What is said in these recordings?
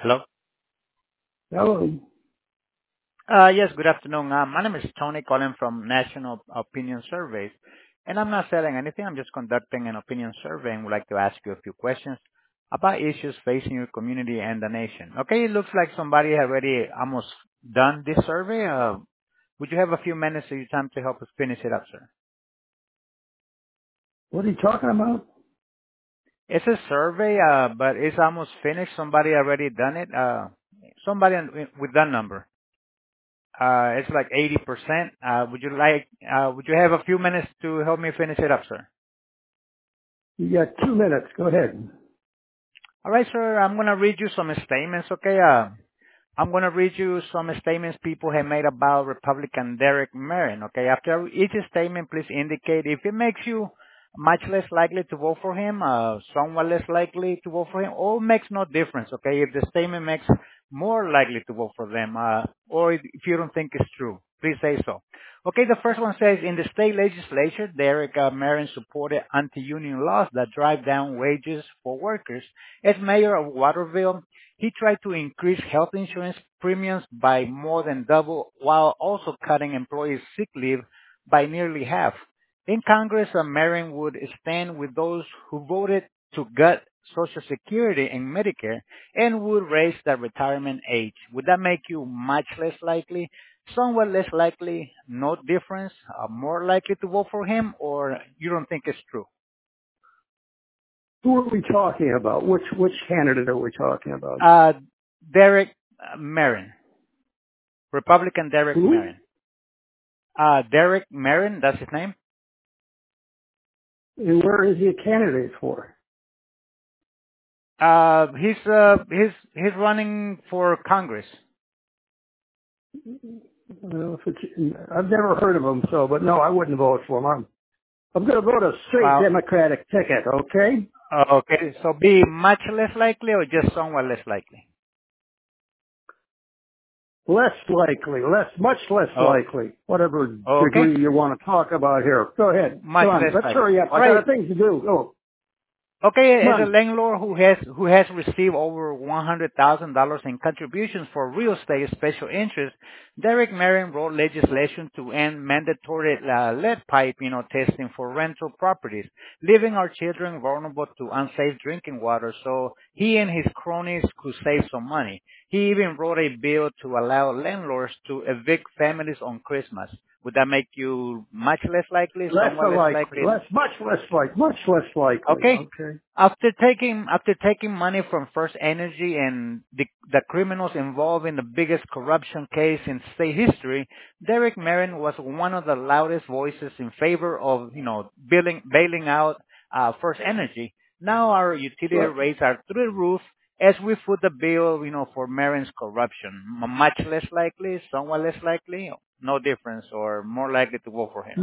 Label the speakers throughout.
Speaker 1: Hello?
Speaker 2: Hello.
Speaker 1: Yes, good afternoon. My name is Tony calling from National Opinion Surveys, and I'm not selling anything. I'm just conducting an opinion survey and would like to ask you a few questions about issues facing your community and the nation. Okay, it looks like somebody already almost done this survey. Would you have a few minutes of your time to help us finish it up, sir?
Speaker 2: What are you talking about?
Speaker 1: It's a survey, but it's almost finished. Somebody already done it. Somebody with that number. It's like 80%. Would you have a few minutes to help me finish it up, sir?
Speaker 2: You got 2 minutes. Go ahead.
Speaker 1: All right, sir. I'm going to read you some statements, okay? I'm going to read you some statements people have made about Republican Derek Merrin, okay? After each statement, please indicate if it makes you much less likely to vote for him, somewhat less likely to vote for him, or makes no difference, okay? If the statement makes more likely to vote for them, or if you don't think it's true, please say so. Okay, the first one says, in the state legislature, Derek Merrin supported anti-union laws that drive down wages for workers. As mayor of Waterville, he tried to increase health insurance premiums by more than double while also cutting employees' sick leave by nearly half. In Congress, Marin would stand with those who voted to gut Social Security and Medicare and would raise the retirement age. Would that make you much less likely, somewhat less likely, no difference, more likely to vote for him, or you don't think it's true?
Speaker 2: Who are we talking about? Which candidate are we talking about?
Speaker 1: Derek Merrin, Republican Derek
Speaker 2: Who?
Speaker 1: Merrin. Derek Merrin, that's his name.
Speaker 2: And where is he a candidate for?
Speaker 1: He's running for Congress.
Speaker 2: Well, I've never heard of him, but no, I wouldn't vote for him. I'm going to vote a straight Democratic ticket, okay?
Speaker 1: Okay, so be much less likely or just somewhat less likely?
Speaker 2: Less likely, much less likely. Whatever degree you want to talk about here. Go ahead.
Speaker 1: Much
Speaker 2: Come on,
Speaker 1: less
Speaker 2: let's
Speaker 1: likely.
Speaker 2: hurry up. I got things to do. Go.
Speaker 1: Okay, as a landlord who has received over $100,000 in contributions for real estate special interest, Derek Merrin wrote legislation to end mandatory lead pipe, testing for rental properties, leaving our children vulnerable to unsafe drinking water. So he and his cronies could save some money. He even wrote a bill to allow landlords to evict families on Christmas. Would that make you much less likely, somewhat less likely?
Speaker 2: Much less likely.
Speaker 1: Okay. After taking money from First Energy and the criminals involved in the biggest corruption case in state history, Derek Merrin was one of the loudest voices in favor of, bailing out First Energy. Now our utility rates are through the roof as we foot the bill, for Merrin's corruption. Much less likely, somewhat less likely, no difference, or more likely to vote for him.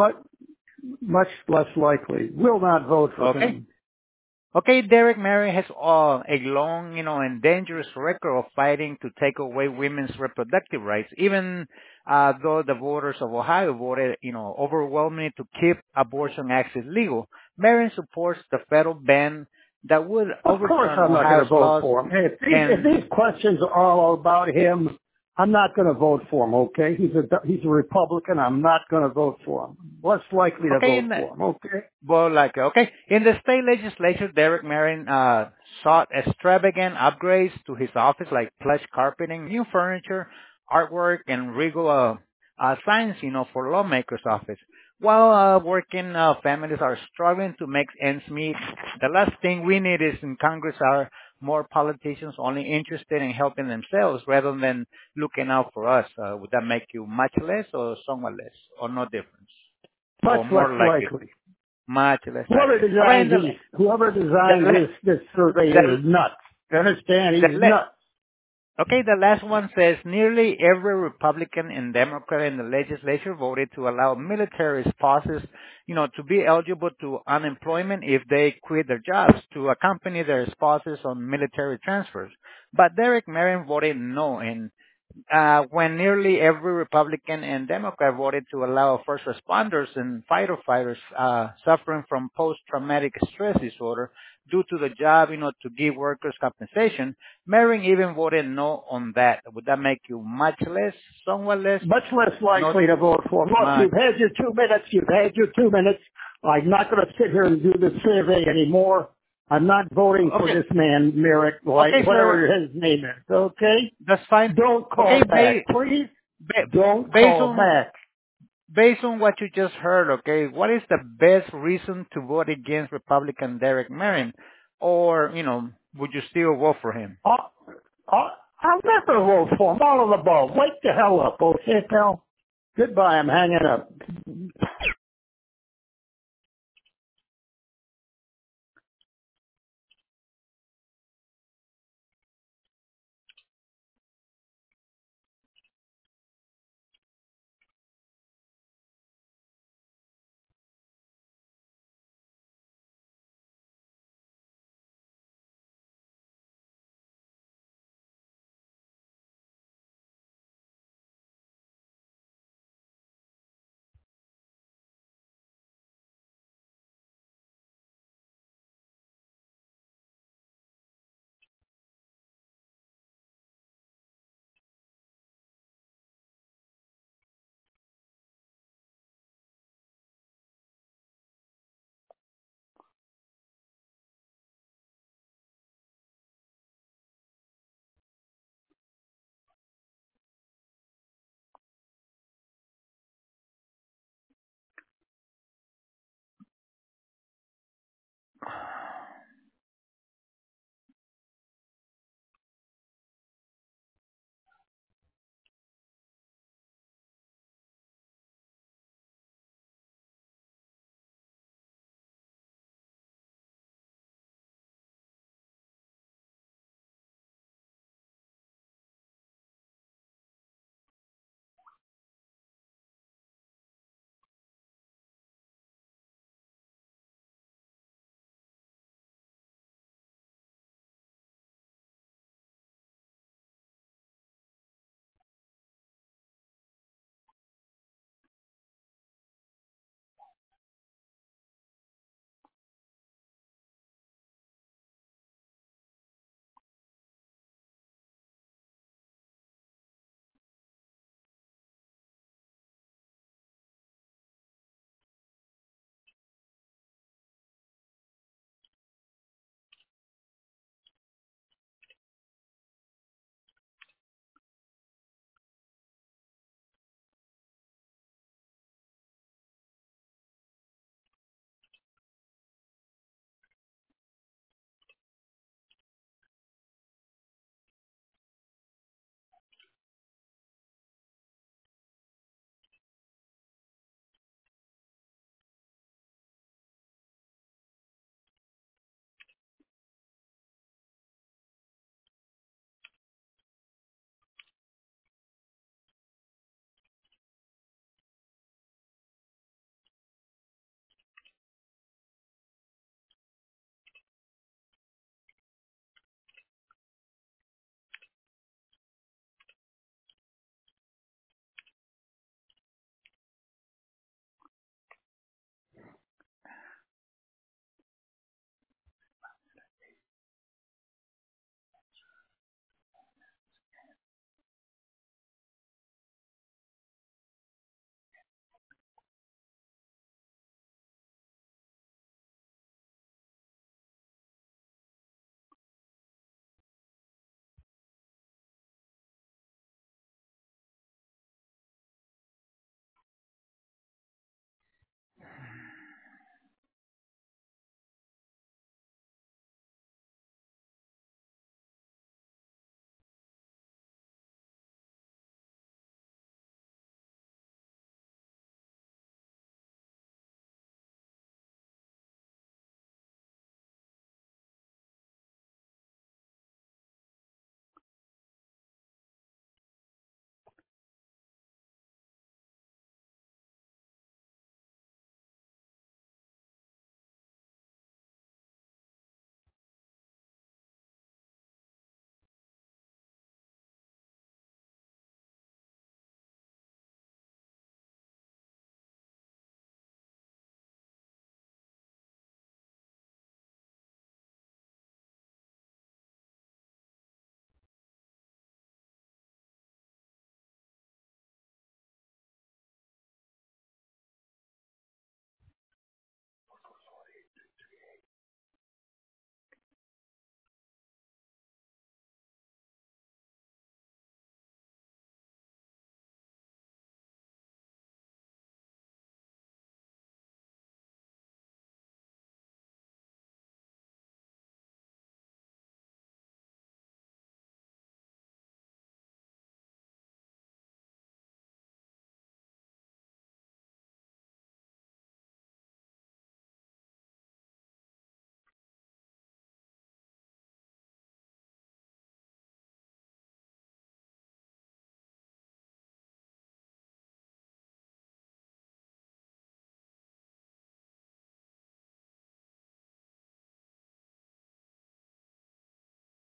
Speaker 2: Much less likely. Will not vote for him.
Speaker 1: Okay, Derek Merrin has a long, and dangerous record of fighting to take away women's reproductive rights, even though the voters of Ohio voted, overwhelmingly to keep abortion access legal. Merrin supports the federal ban that would overturn
Speaker 2: Of course I'm not going to vote for him. Hey, if these questions are all about him, I'm not going to vote for him, okay? He's a Republican. I'm not going to vote for him. Less likely to vote for him, okay?
Speaker 1: Well, in the state legislature, Derek Merrin sought extravagant upgrades to his office, like plush carpeting, new furniture, artwork, and regal signs, for lawmakers' office. While working families are struggling to make ends meet, the last thing we need is in Congress are more politicians only interested in helping themselves rather than looking out for us. Would that make you much less or somewhat less, or no difference?
Speaker 2: Much less likely.
Speaker 1: Much less
Speaker 2: likely. Whoever designed this survey is nuts. You understand? He's nuts.
Speaker 1: Okay, the last one says nearly every Republican and Democrat in the legislature voted to allow military spouses, to be eligible to unemployment if they quit their jobs, to accompany their spouses on military transfers. But Derek Merrin voted no, and when nearly every Republican and Democrat voted to allow first responders and fighter fighters suffering from post-traumatic stress disorder, due to the job, to give workers compensation, Marin even voted no on that. Would that make you somewhat less?
Speaker 2: Much less likely to vote for him. Look, you've had your 2 minutes. You've had your 2 minutes. I'm not going to sit here and do this survey anymore. I'm not voting for this man, Merrick, whatever his name is, okay?
Speaker 1: That's fine.
Speaker 2: Don't call back, please. Don't call back.
Speaker 1: Based on what you just heard, okay, what is the best reason to vote against Republican Derek Merrin? Or, would you still vote for him?
Speaker 2: I'll never vote for him. All of the above. Wake the hell up, okay, pal? Goodbye. I'm hanging up.